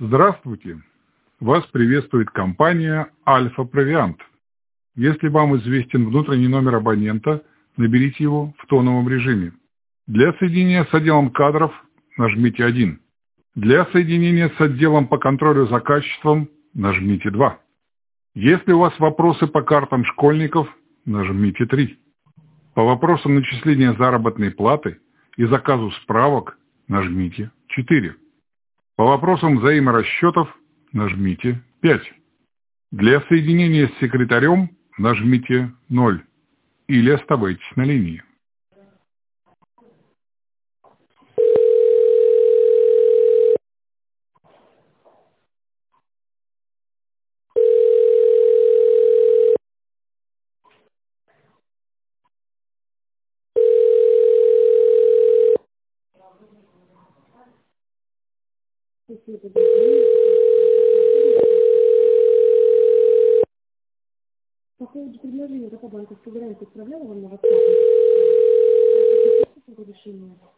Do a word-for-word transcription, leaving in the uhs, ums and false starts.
Здравствуйте! Вас приветствует компания «Альфа Провиант». Если вам известен внутренний номер абонента, наберите его в тоновом режиме. Для соединения с отделом кадров нажмите один. Для соединения с отделом по контролю за качеством нажмите два. Если у вас вопросы по картам школьников, нажмите три. По вопросам начисления заработной платы и заказу справок нажмите четыре. По вопросам взаиморасчетов нажмите пять. Для соединения с секретарем нажмите ноль или оставайтесь на линии. По поводу предложения по банковской гарантии отправляла вам на WhatsApp решение.